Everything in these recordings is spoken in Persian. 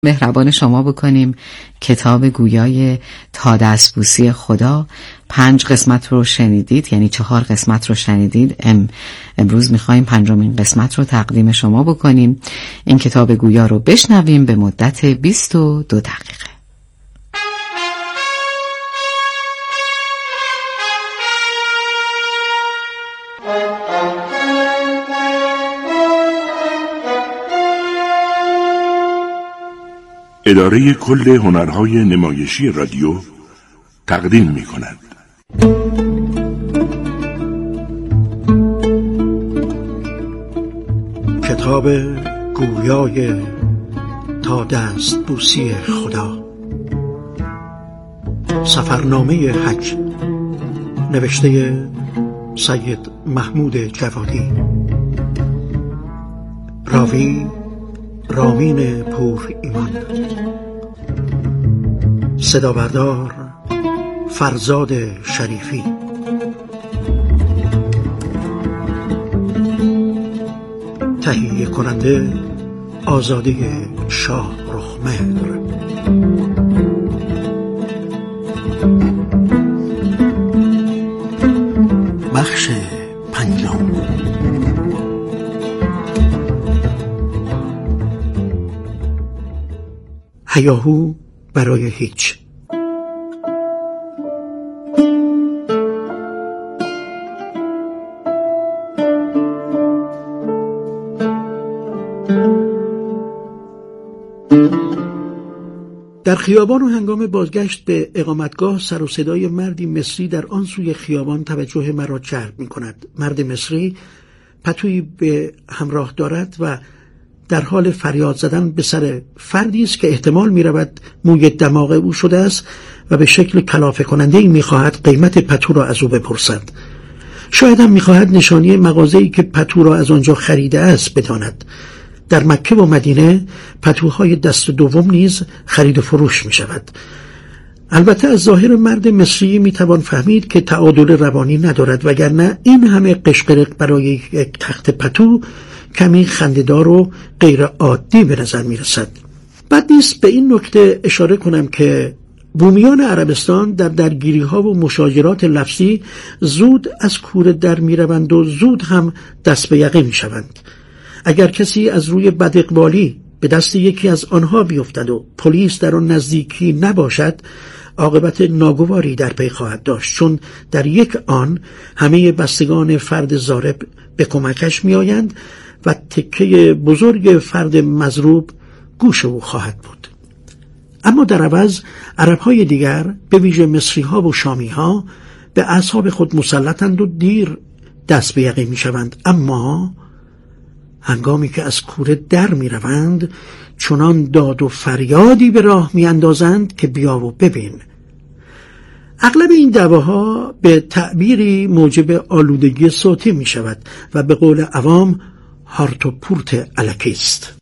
مهربان شما بکنیم کتاب گویای تا دستبوسی خدا 5 قسمت رو شنیدید، یعنی 4 قسمت رو شنیدید. امروز میخوایم 5مین قسمت رو تقدیم شما بکنیم. این کتاب گویا رو بشنویم به مدت 22 دقیقه. اداره کل هنرهای نمایشی رادیو تقدیم می کند. کتاب گویای تا دستبوسی خدا، سفرنامه حج، نوشته سید محمود جوادی، راوی رامین پور ایمان، صدا بردار فرزاد شریفی. تهیه کننده آزاده شاه رخمهر. بخش 5. هیاهو برای هیچ. در خیابان و هنگام بازگشت به اقامتگاه سر و صدای مردی مصری در آن سوی خیابان توجه مرا جلب می کند. مرد مصری پتویی به همراه دارد و در حال فریاد زدن به سر فردی است که احتمال می رود موی دماغ او شده است و به شکل کلافه کننده‌ای می خواهد قیمت پتو را از او بپرسد. شاید هم می خواهد نشانی مغازه‌ای که پتو را از آنجا خریده است بداند. در مکه و مدینه پتوهای دست دوم نیز خرید و فروش می شود. البته از ظاهر مرد مصری می توان فهمید که تعادل روانی ندارد، وگرنه این همه قشقرق برای یک تخت پتو کمی خنده‌دار و غیر عادی به نظر می رسد. بد نیست به این نکته اشاره کنم که بومیان عربستان در درگیری ها و مشاجرات لفظی زود از کوره در می روند و زود هم دست به یقه می شوند. اگر کسی از روی بداقبالی به دست یکی از آنها بیفتد و پلیس در آن نزدیکی نباشد، عاقبت ناگواری در پی خواهد داشت، چون در یک آن همه بستگان فرد ضارب به کمکش می آیند و تکه بزرگ فرد مضروب گوش او خواهد بود. اما در عوض عربهای دیگر، به ویژه مصری‌ها و شامی‌ها، به اعصاب خود مسلطند و دیر دست به یقه می شوند. اما هنگامی که از کوره در می روند چنان داد و فریادی به راه می اندازند که بیا و ببین. اغلب این دعواها به تعبیری موجب آلودگی صوتی می شود و به قول عوام هارت و پورت الکی است.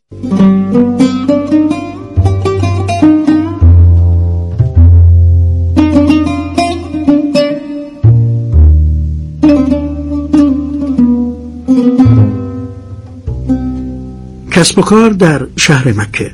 کسب و کار در شهر مکه.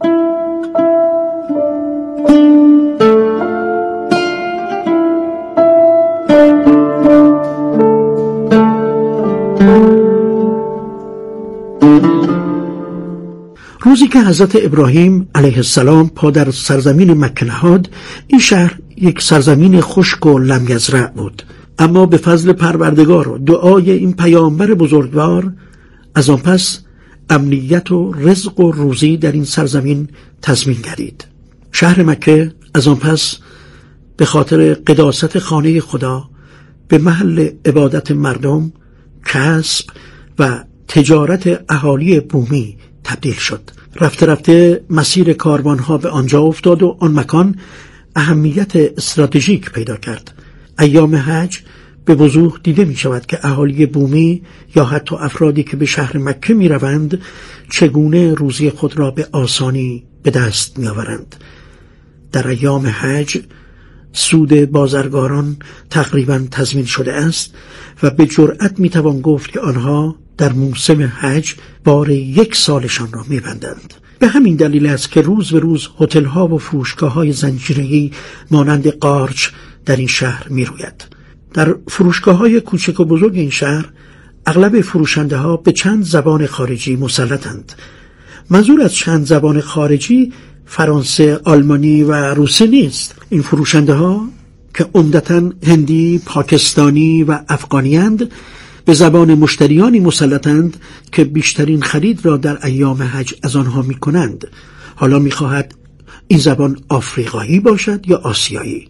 روزی که حضرت ابراهیم علیه السلام پا در سرزمین مکه نهاد، این شهر یک سرزمین خشک و لم یزرع بود. اما به فضل پروردگار و دعای این پیامبر بزرگوار از آن پس امنیت و رزق و روزی در این سرزمین تضمین گردید. شهر مکه از آن پس به خاطر قداست خانه خدا به محل عبادت مردم، کسب و تجارت اهالی بومی تبدیل شد. رفته رفته مسیر کاروانها به آنجا افتاد و آن مکان اهمیت استراتژیک پیدا کرد. ایام حج به وضوح دیده می شود که اهالی بومی یا حتی افرادی که به شهر مکه می روند چگونه روزی خود را به آسانی به دست می آورند. در ایام حج سود بازرگاران تقریبا تضمین شده است و به جرأت می توان گفت که آنها در موسم حج بار 1 سالشان را می بندند. به همین دلیل است که روز به روز هتل‌ها و فروشگاه‌های زنجیره‌ای مانند قارچ در این شهر می‌روید. در فروشگاه‌های کوچک و بزرگ این شهر اغلب فروشنده‌ها به چند زبان خارجی مسلطند. منظور از چند زبان خارجی فرانسه، آلمانی و روسی نیست. این فروشنده‌ها که عمدتاً هندی، پاکستانی و افغانی‌اند به زبان مشتریانی مسلطند که بیشترین خرید را در ایام حج از آنها می‌کنند. حالا می‌خواهد این زبان آفریقایی باشد یا آسیایی.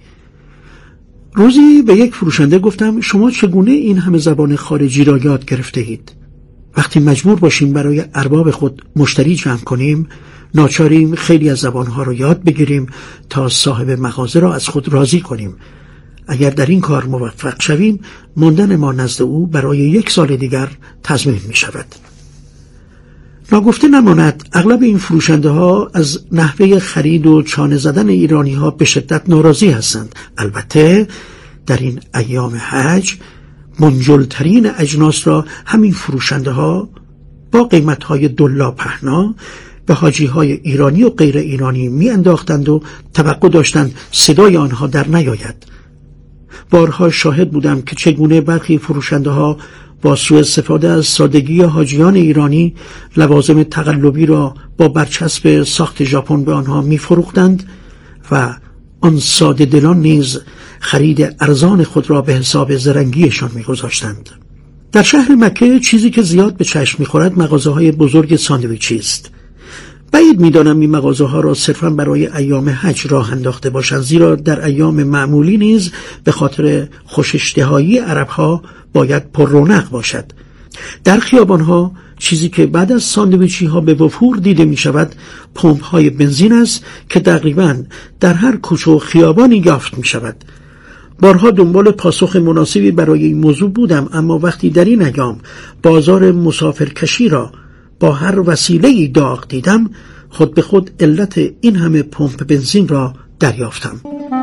روزی به یک فروشنده گفتم شما چگونه این همه زبان خارجی را یاد گرفته اید؟ وقتی مجبور باشیم برای ارباب خود مشتری جمع کنیم، ناچاریم خیلی از زبانها را یاد بگیریم تا صاحب مغازه را از خود راضی کنیم. اگر در این کار موفق شویم، ماندن ما نزد او برای 1 سال دیگر تضمین می شود. ناگفته نماند اغلب این فروشنده ها از نحوه خرید و چانه زدن ایرانی ها به شدت ناراضی هستند. البته در این ایام حج منجلترین اجناس را همین فروشنده ها با قیمت های دلا پهنا به حاجی های ایرانی و غیر ایرانی می انداختند و توقع داشتند صدای آنها در نیاید. بارها شاهد بودم که چگونه برخی فروشنده ها با سوء استفاده از سادگی حاجیان ایرانی لوازم تقلبی را با برچسب ساخت ژاپن به آنها می فروختند و آن ساده دلان نیز خرید ارزان خود را به حساب زرنگیشان می گذاشتند. در شهر مکه چیزی که زیاد به چشم می خورد مغازه های بزرگ ساندویچی است. بعید می‌دانم این مغازه‌ها را صرفاً برای ایام حج راه انداخته باشند، زیرا در ایام معمولی نیز به خاطر خوش‌اشتهایی عرب‌ها باید پر رونق باشد. در خیابان‌ها چیزی که بعد از ساندویچی‌ها به وفور دیده می‌شود پمپ‌های بنزین است که تقریباً در هر کوچه و خیابانی یافت می‌شود. بارها دنبال پاسخ مناسبی برای این موضوع بودم، اما وقتی در این ایام بازار مسافرکشی را با هر وسیله‌ای داغ دیدم، خود به خود علت این همه پمپ بنزین را دریافتم.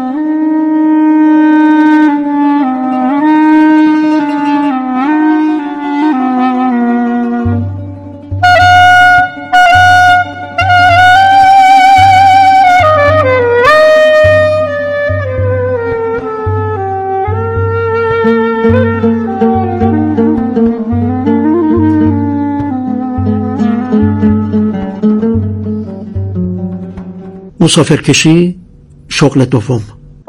مسافرکشی شغل دوم.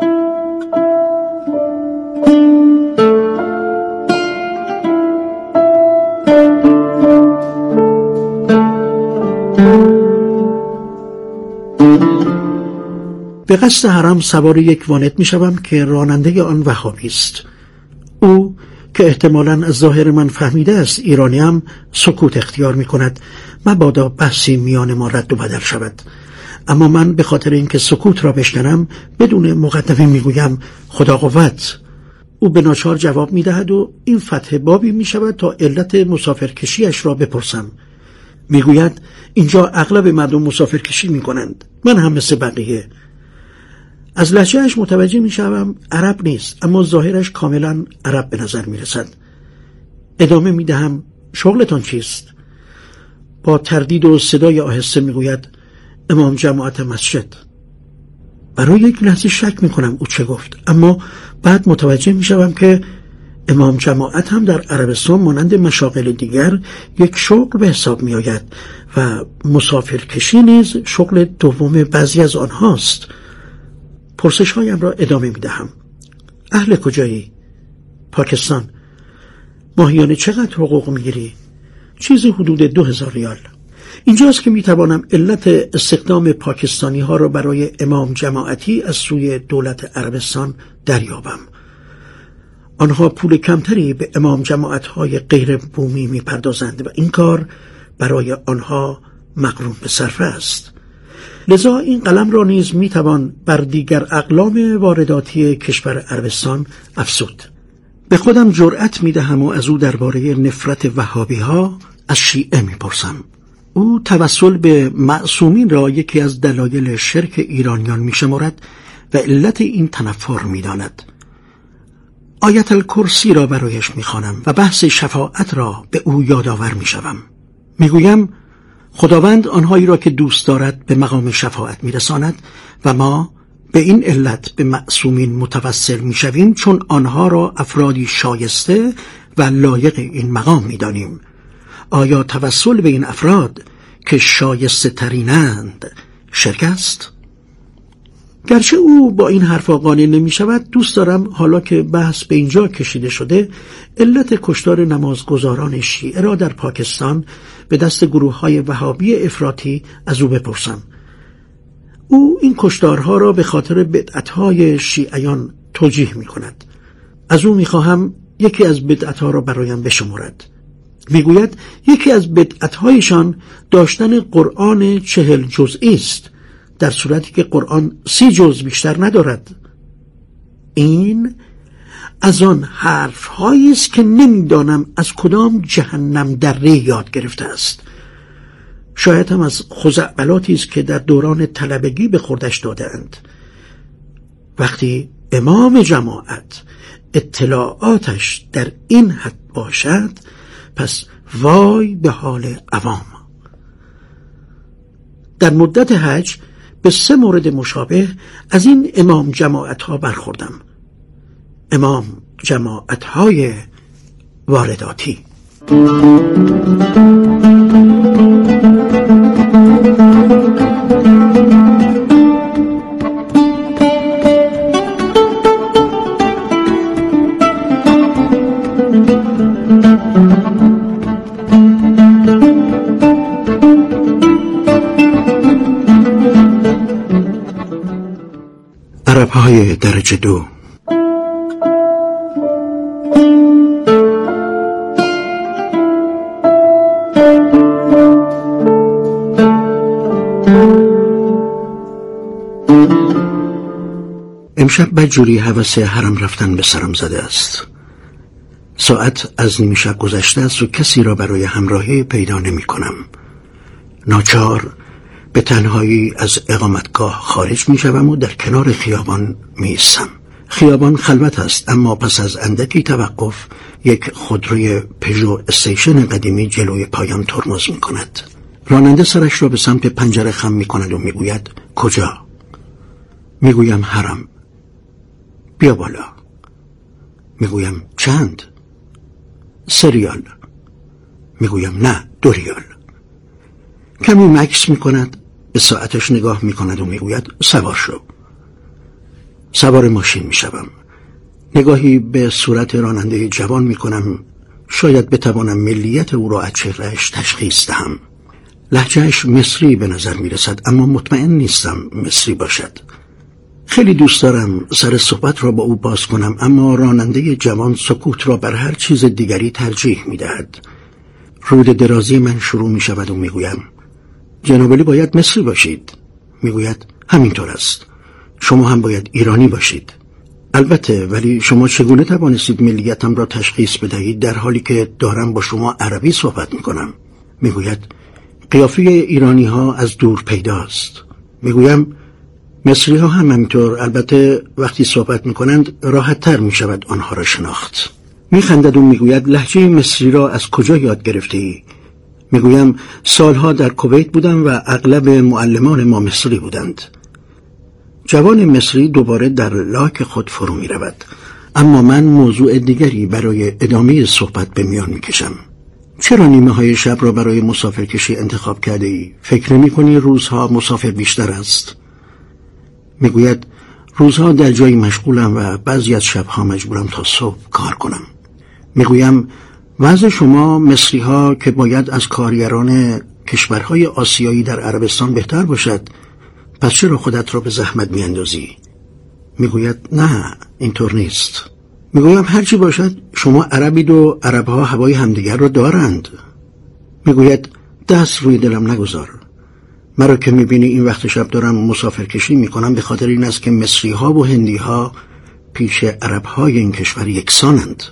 به قصد حرم سوار یک وانت می شوم که راننده آن وهابی است. او که احتمالاً از ظاهر من فهمیده است ایرانیم سکوت اختیار می کند مبادا بحثی میان ما رد و بدل شود. اما من به خاطر اینکه سکوت را بشکنم بدون مقدمه میگویم خدا قوت. او به ناچار جواب میدهد و این فتح بابی میشود تا علت مسافرکشیش را بپرسم. میگوید اینجا اغلب مردم مسافرکشی میکنند، من هم مثل بقیه. از لهجه‌اش متوجه میشوم عرب نیست، اما ظاهرش کاملا عرب به نظر میرسد. ادامه میدهم شغلتان چیست؟ با تردید و صدای آهسته میگوید امام جماعت مسجد. برای یک لحظه شک میکنم او چه گفت، اما بعد متوجه میشوم که امام جماعت هم در عربستان مانند مشاغل دیگر یک شغل به حساب میآید و مسافرکشی نیز شغل دوم بعضی از آنهاست. پرسش هایم را ادامه میدهم. اهل کجایی؟ پاکستان. ماهیانه چقدر حقوق میگیری؟ چیزی حدود 2000 ریال. اینجاست که میتوانم علت استخدام پاکستانی ها را برای امام جماعتی از سوی دولت عربستان دریابم. آنها پول کمتری به امام جماعت های غیر بومی میپردازند و این کار برای آنها مقرون به صرفه است. لذا این قلم را نیز میتوان بر دیگر اقلام وارداتی کشور عربستان افزود. به خودم جرأت میدهم و از او درباره نفرت وهابی ها از شیعه میپرسم. او توسل به معصومین را یکی از دلایل شرک ایرانیان میشمارد و علت این تنفر میداند. آیت الکرسی را برایش میخوانم و بحث شفاعت را به او یادآور میشوم. میگویم خداوند آنهایی را که دوست دارد به مقام شفاعت میرساند و ما به این علت به معصومین متوسل میشویم، چون آنها را افرادی شایسته و لایق این مقام میدانیم. آیا توسل به این افراد که شایسته ترینند شرک است؟ گرچه او با این حرفا قانع نمی شود، دوست دارم حالا که بحث به اینجا کشیده شده علت کشتار نمازگزاران شیعه را در پاکستان به دست گروه‌های وهابی افراطی از او بپرسم. او این کشتارها را به خاطر بدعت‌های شیعیان توجیه می کند. از او می خواهم یکی از بدعت‌ها را برایم بشمارد. میگوید یکی از بدعت‌هایشان داشتن قرآن 40 جزئی است، در صورتی که قرآن 30 جزء بیشتر ندارد. این از آن حرف‌هایی است که نمی‌دانم از کدام جهنم دره یاد گرفته است. شاید هم از خزعبلاتی است که در دوران طلبگی به خوردش داده‌اند. وقتی امام جماعت اطلاعاتش در این حد باشد، پس وای به حال عوام. در مدت حج به 3 مورد مشابه از این امام جماعت ها برخوردم. امام جماعت های وارداتی. عرب‌های درجه 2. امشب بدجوری هوس حرم رفتن به سرم زده است. ساعت از نیم شب گذشته است و کسی را برای همراهی پیدا نمی کنم. ناچار به تنهایی از اقامتگاه خارج می شوم و در کنار خیابان می ایستم. خیابان خلوت است، اما پس از اندکی توقف یک خودروی پژو استیشن قدیمی جلوی پایان ترمز می کند. راننده سرش را به سمت پنجره خم می کند و می گوید کجا؟ می گویم حرم. بیا بالا. می گویم چند؟ 3 ریال. می گویم نه 2 ریال. کمی مکث می کند، به ساعتش نگاه می کند و می گوید سوار شو. سوار ماشین می شوم. نگاهی به صورت راننده جوان می کنم. شاید بتوانم ملیت او را از چهرهش تشخیص دهم. لهجهش مصری به نظر می رسد، اما مطمئن نیستم مصری باشد. خیلی دوست دارم سر صحبت را با او باز کنم، اما راننده جوان سکوت را بر هر چیز دیگری ترجیح می دهد. رود درازی من شروع می شود و می گویم جناب علی باید مصری باشید. می گوید همینطور است. شما هم باید ایرانی باشید. البته، ولی شما چگونه توانستید ملیتم را تشخیص بدهید در حالی که دارم با شما عربی صحبت می کنم؟ می گوید قیافه ایرانی ها از دور پیداست. می گویم مصری ها هم همینطور، البته وقتی صحبت می کنند راحت تر می شود آنها را شناخت. می خندد و می گوید لهجه مصری را از کجا یاد گرفته ای؟ می گویم سالها در کویت بودم و اغلب معلمان ما مصری بودند. جوان مصری دوباره در لاک خود فرو می رود، اما من موضوع دیگری برای ادامه صحبت به میان می کشم. چرا نیمه های شب را برای مسافرکشی انتخاب کرده ای؟ فکر نمی کنی روزها مسافر بیشتر است؟ می گوید روزها در جایی مشغولم و بعضی از شبها مجبورم تا صبح کار کنم. می گویم وضع شما مصری ها که باید از کارگران کشورهای آسیایی در عربستان بهتر باشد، پس چرا خودت را به زحمت می اندازی؟ می گوید نه اینطور نیست. می گویم هرچی باشد شما عربید و عربها هوای همدیگر را دارند. می گوید دست روی دلم نگذار. مرا که می بینی این وقت شب دارم مسافرکشی می کنم به خاطر این است که مصری ها و هندی ها پیش عرب های این کشور یکسانند.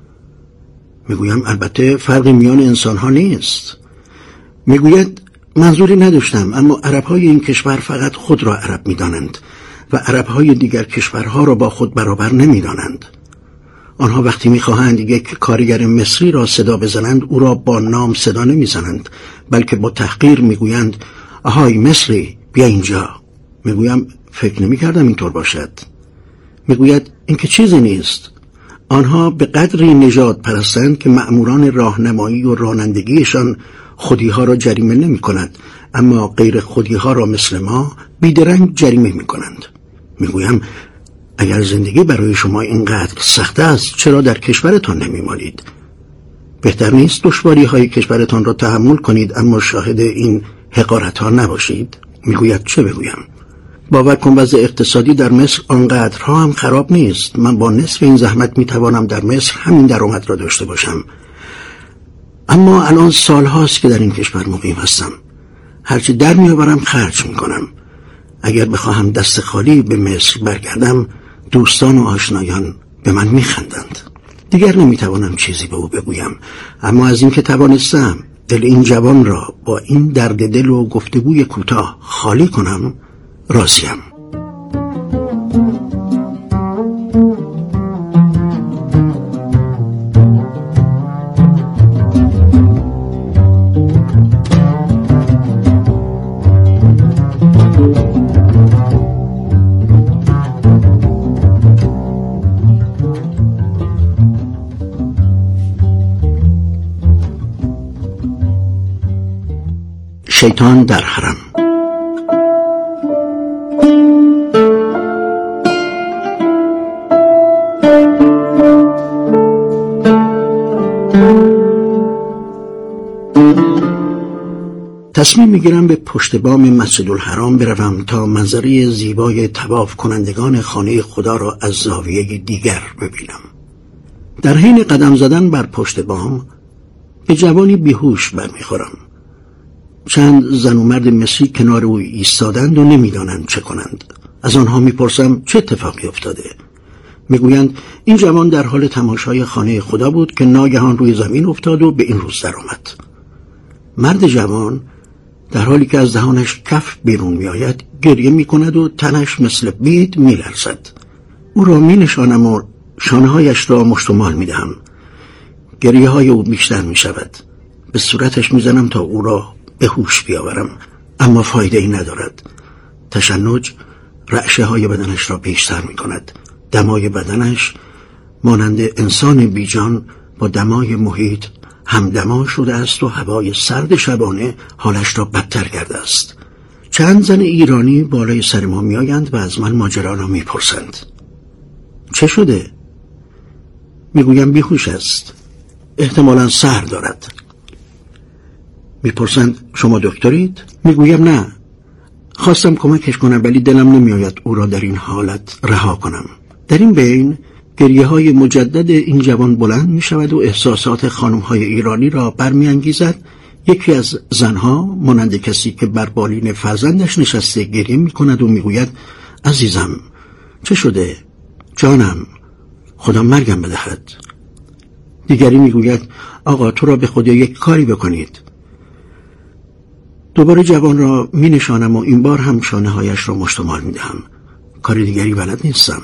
می گویم البته فرقی میان انسان ها نیست. می گوید منظوری نداشتم، اما عرب های این کشور فقط خود را عرب می دانند و عرب های دیگر کشورها را با خود برابر نمی دانند. آنها وقتی میخواهند یک کارگر مصری را صدا بزنند او را با نام صدا نمیزنند، بلکه با تحقیر میگویند آهای مصری بیا اینجا. میگویم فکر نمیکردم اینطور باشد. میگوید این که چیزی نیست. آنها به قدری نژاد پرستند که مأموران راهنمایی و رانندگیشان خودیها را جریمه نمی کند، اما غیر خودیها را مثل ما بیدرنگ جریمه می کنند. میگویم اگر زندگی برای شما اینقدر سخت است چرا در کشورتان نمی مانید؟ بهتر نیست دشواری های کشورتان را تحمل کنید اما شاهد این حقارت ها نباشید؟ میگوید چه بگویم؟ باور کن وضع اقتصادی در مصر آنقدرها هم خراب نیست. من با نصف این زحمت میتوانم در مصر همین درآمد را داشته باشم. اما الان سالهاست که در این کشور مقیم هستم. هرچی در میآورم خرج میکنم. اگر بخواهم دست خالی به مصر برگردم دوستان و آشنایان به من میخندند. دیگر نمیتوانم چیزی به او بگویم، اما از این که توانستم دل این جوان را با این درد دل و گفتگوی کوتاه خالی کنم راضیم. شیطان در حرم. تصمیم میگیرم به پشت بام مسجدالحرام بروم تا منظره زیبای طواف کنندگان خانه خدا را از زاویه دیگر ببینم. در حین قدم زدن بر پشت بام به جوانی بیهوش برمیخورم. چند زن و مرد مصری کنار او ایستادند و نمیدانند چه کنند. از آنها میپرسم چه اتفاقی افتاده. میگویند این جوان در حال تماشای خانه خدا بود که ناگهان روی زمین افتاد و به این روز در آمد. مرد جوان در حالی که از دهانش کف بیرون میآید گریه میکند و تنش مثل بید میلرزد. او را مینشانم و شانه‌هایش را مشت و مال میدهم. گریه های او بیشتر میشود. به صورتش میزنم تا او را به هوش بیاورم، اما فایده ای ندارد. تشنج رعشه های بدنش را بیشتر می کند. دمای بدنش مانند انسان بیجان با دمای محیط همدما شده است و هوای سرد شبانه حالش را بدتر کرده است. چند زن ایرانی بالای سر ما می آیند و از من ماجرا را می پرسند. چه شده؟ میگویم بیهوش است. احتمالاً سحر دارد. میپرسند شما دکترید؟ میگویم نه. خواستم کمکش کنم ولی دلم نمیآید او را در این حالت رها کنم. در این بین گریه های مجدد این جوان بلند می شود و احساسات خانم های ایرانی را برمیانگیزد. یکی از زنها مانند کسی که بر بالین فرزندش نشسته گریه می کند و میگوید عزیزم چه شده؟ جانم خدا مرگم بدهد. دیگری میگوید آقا تو را به خدا یک کاری بکنید. دوباره جوان را می نشانم و این بار هم شانه هایش را مشت و مال می دهم. کار دیگری بلد نیستم.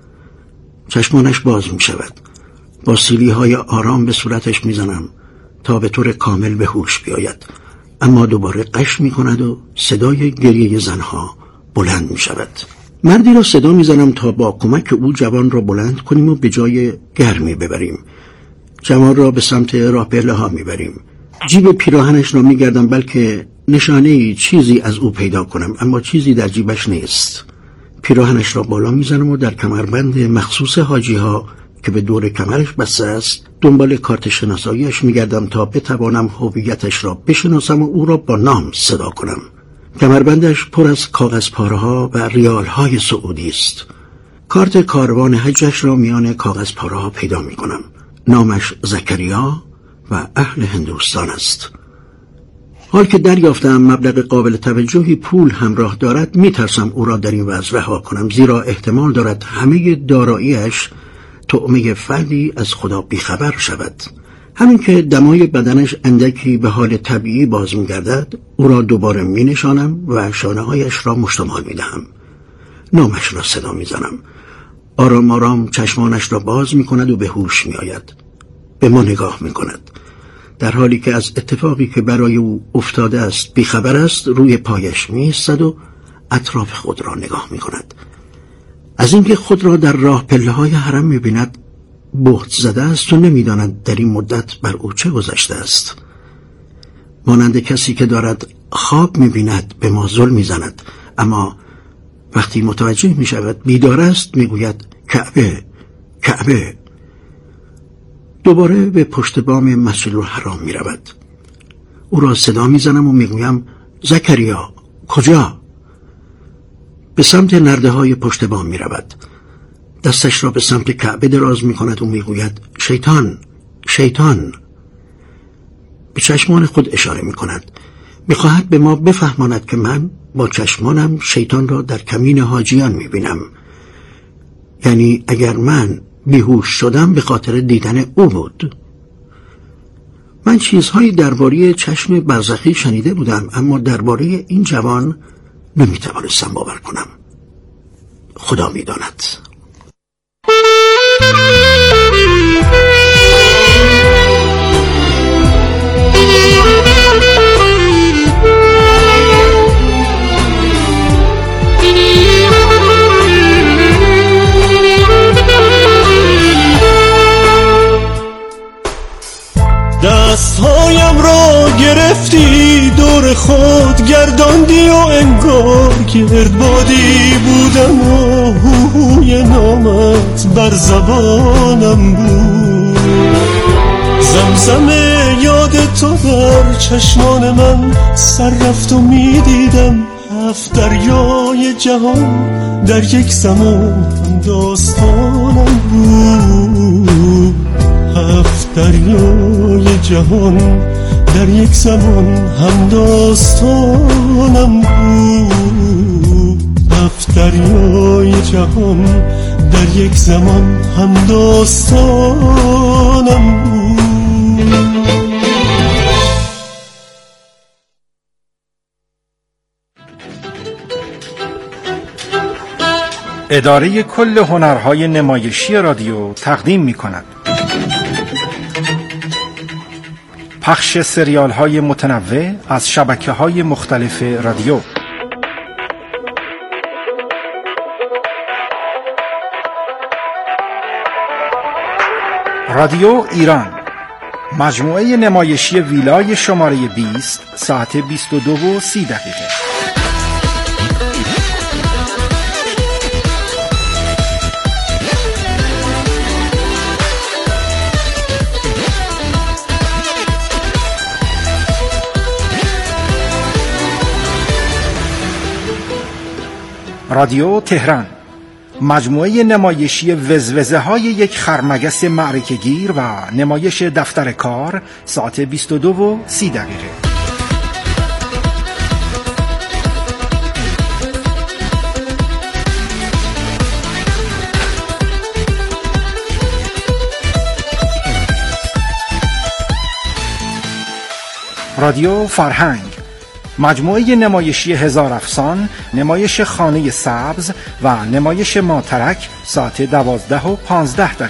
چشمانش باز می شود. با سیلی های آرام به صورتش می زنم تا به طور کامل به هوش بیاید، اما دوباره قش می کند و صدای گریه زنها بلند می شود. مردی را صدا می زنم تا با کمک او جوان را بلند کنیم و به جای گرمی ببریم. جوان را به سمت راه پله ها می بریم. جیب پیراهنش را می گردم بلکه نشانه چیزی از او پیدا کنم، اما چیزی در جیبش نیست. پیراهنش را بالا می زنم و در کمربند مخصوص حاجی ها که به دور کمرش بسته است دنبال کارت شناساییش می گردم تا بتوانم هویتش را بشناسم و او را با نام صدا کنم. کمربندش پر از کاغذ پاره ها و ریال های سعودی است. کارت کاروان حجش را میان کاغذ پاره ها پیدا می کنم. نامش زکریا و اهل هندوستان است. حال که دریافتم مبلغ قابل توجهی پول همراه دارد میترسم او را در این وضع رها کنم، زیرا احتمال دارد همه داراییش طعمه فردی از خدا بیخبر شود. همین که دمای بدنش اندکی به حال طبیعی باز میگردد او را دوباره مینشانم و شانه هایش را مشت و مال میدهم. نامش را صدا میزنم. آرام آرام چشمانش را باز می کند و به هوش می آید. به ما نگاه می کند، در حالی که از اتفاقی که برای او افتاده است بیخبر است. روی پایش می ایستد و اطراف خود را نگاه می کند. از اینکه خود را در راه پله های حرم می بیند بهت زده است و نمی داند در این مدت بر او چه گذشته است. مانند کسی که دارد خواب می بیند به ما ظلم می زند، اما وقتی متوجه می شود بیدار است می گوید کعبه کعبه. دوباره به پشت بام مسجد الحرام می رود. او را صدا می زنم و می گویم زکریا کجا؟ به سمت نرده های پشت بام می رود. دستش را به سمت کعبه دراز می کند و می گوید شیطان شیطان. به چشمان خود اشاره می کند. می خواهد به ما بفهماند که من با چشمانم شیطان را در کمین حاجیان می بینم. یعنی اگر من بیهوش شدم به خاطر دیدن او بود. من چیزهایی درباره چشم برزخی شنیده بودم، اما درباره این جوان نمی توانستم باور کنم. خدا می داند. دستهایم را گرفتی دور خود گرداندی و انگار گردبادی بودم و هوی نامت بر زبانم بود. زمزم یاد تو در چشمان من سر رفت و می دیدم 7 دریای جهان در یک زمان داستانم بود. 7 دریای جهان در یک زمان هم داستانم بود. 7 دریای جهان در یک زمان هم داستانم بود. اداره کل هنرهای نمایشی رادیو تقدیم می کند پخش سریال های متنوع از شبکه های مختلف رادیو. رادیو ایران، مجموعه نمایشی ویلای شماره 20 ساعت 22:30. رادیو تهران، مجموعه نمایشی وزوزه های یک خرمگس معرکه‌گیر و نمایش دفتر کار ساعت 22:30. رادیو فرهنگ، مجموعه نمایشی هزار افسان، نمایش خانه سبز و نمایش ماترک ساعت 12:15.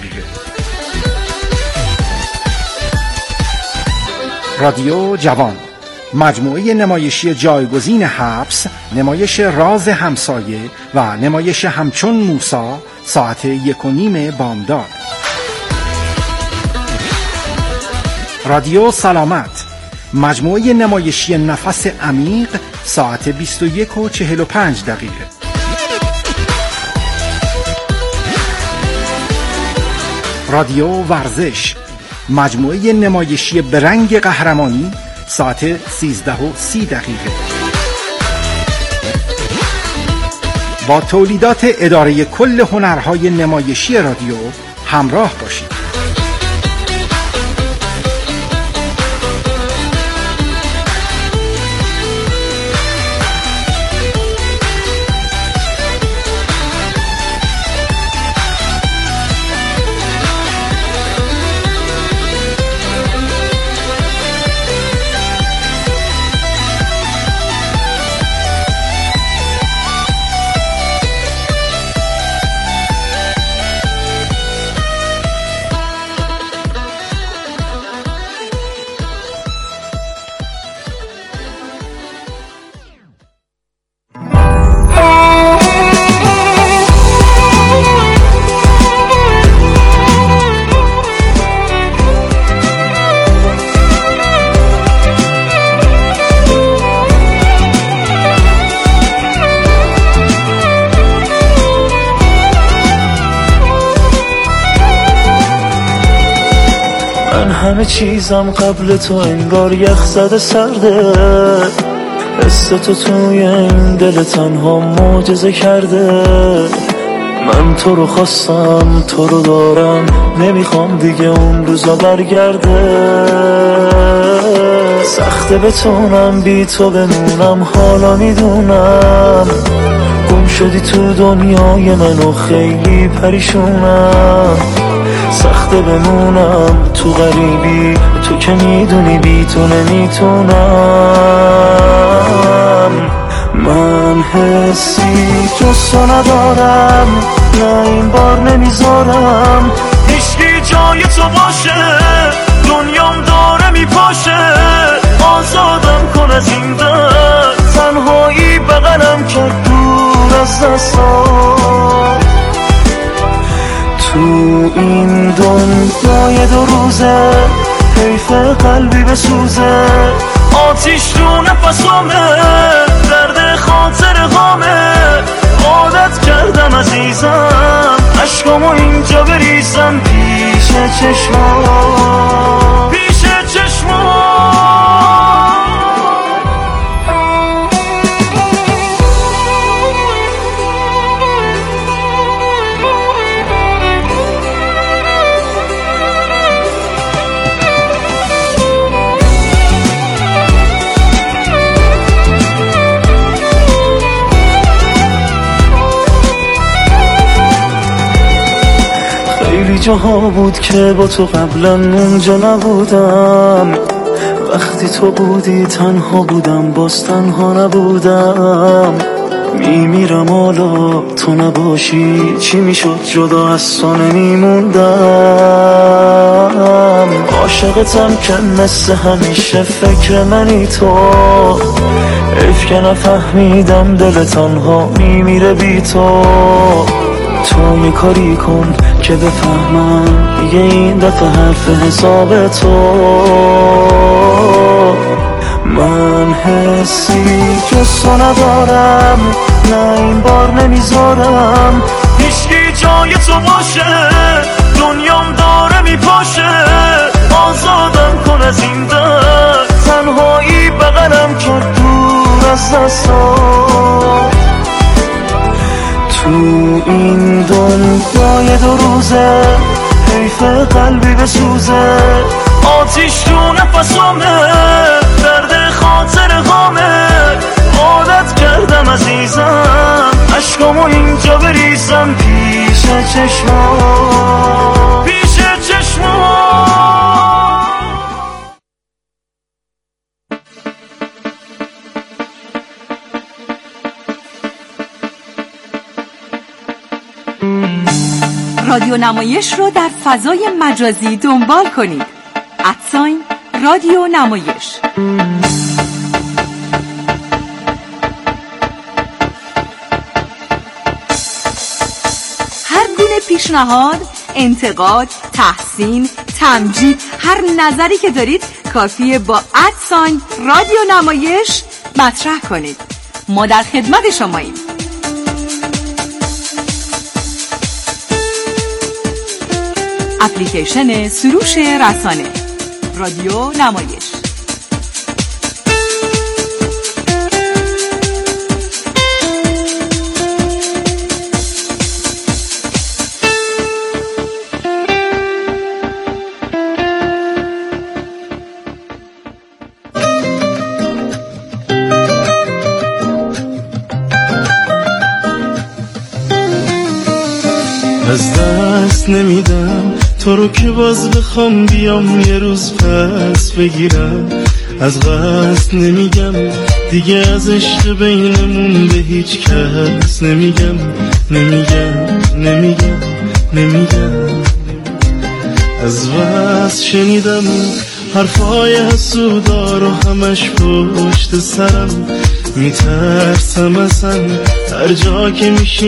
رادیو جوان، مجموعه نمایشی جایگزین حبس، نمایش راز همسایه و نمایش همچون موسی ساعت 1:30 بامداد. رادیو سلامت، مجموعه نمایشی نفس عمیق ساعت 21:45. رادیو ورزش، مجموعه نمایشی به رنگ قهرمانی ساعت 13:30. با تولیدات اداره کل هنرهای نمایشی رادیو همراه باشید. من همه چیزم قبل تو انگار یخ زده سرده، حس تو توی این دل تنها معجزه کرده. من تو رو خواستم، تو رو دارم، نمیخوام دیگه اون روزا برگرده. سخته بتونم بی تو بمونم، حالا میدونم گم شدی تو دنیای من و خیلی پریشونم. سخته بمونم تو غریبی، تو که میدونی بی تو نمیتونم. من حسی جز تو ندارم، نه این بار نمیذارم هیچکی جای تو باشه. دنیام داره میپاشه، آزادم کن از این درد. تنهایی بغلم کرد دور از دستام. تو این دنیای دو روزه حیف قلبی بسوزه. آتیش تو نفسامه، درد خاطر غامه. عادت کردم عزیزم عشقامو اینجا بریزم پیش چشمام، پیش چشمام. جاها بود که با تو قبلا اونجا نبودم. وقتی تو بودی تنها بودم، باز تنها نبودم. میمیرم حالا تو نباشی، چی میشد جدا از تو نمیموندم. عاشقتم که مثل همیشه فکر منی تو. حیف که نفهمیدم دل تنها میمیره بی تو. تو یه کاری کن که بفهمم دیگه این دفعه حرف حساب تو. من حسی جز تو ندارم، نه این بار نمیذارم هیچکی جای تو باشه. دنیام داره میپاشه، آزادم کن از این درد. تنهایی بغلم کرد دور از دستام. تو این دنیای دو روزه حیف قلبی بسوزه. آتیش تو نفسامه، درد خاطر غامه. عادت کردم عزیزم عشقامو اینجا بریزم پیش چشمام، پیش چشمام. رادیو نمایش رو در فضای مجازی دنبال کنید. رادیو نمایش. هر گونه پیشنهاد، انتقاد، تحسین، تمجید، هر نظری که دارید کافیه با رادیو نمایش مطرح کنید. ما در خدمت شماییم. اپلیکیشن سروش رسانه رادیو نمایش. از دست نمیدم تو رو که باز بخوام بیام یه روز پس بگیرم. از قصد نمیگم دیگه، از عشق بینمون به هیچ کس نمیگم. از وصل شنیدم حرفای حسودا رو همش پشت سرم. میترسم اصلا هر جا که میشی